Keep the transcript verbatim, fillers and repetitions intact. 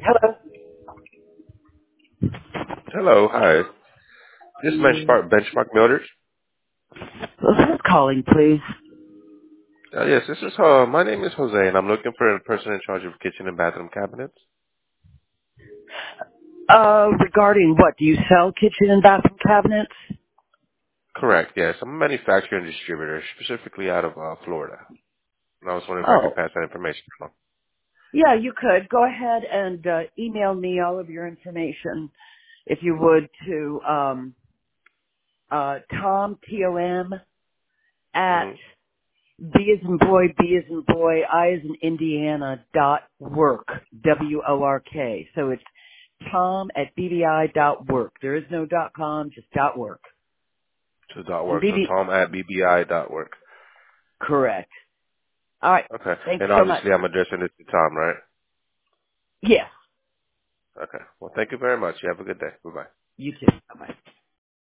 Hello. Hello, hi. This is Benchmark, Benchmark Builders. Who's calling, please? Uh, yes, this is, uh, my name is Jose, and I'm looking for a person in charge of kitchen and bathroom cabinets. Uh, regarding what? Do you sell kitchen and bathroom cabinets? Correct, yes. I'm a manufacturer and distributor, specifically out of uh, Florida. And I was wondering if I could Oh, pass that information along. yeah, you could. Go ahead and uh, email me all of your information, if you would, to um, uh, Tom, T O M, at Mm-hmm. B as in boy, B as in boy, I as in Indiana, dot work, W O R K. So it's Tom at B B I dot work. There is no dot com, just dot work. So dot And work. So B B, Tom at B B I dot work. correct. All right. Okay. Thanks And so much. obviously I'm addressing this to Tom, right? Yes. Okay. Well, thank you very much. You have a good day. Bye-bye. You too. Bye-bye.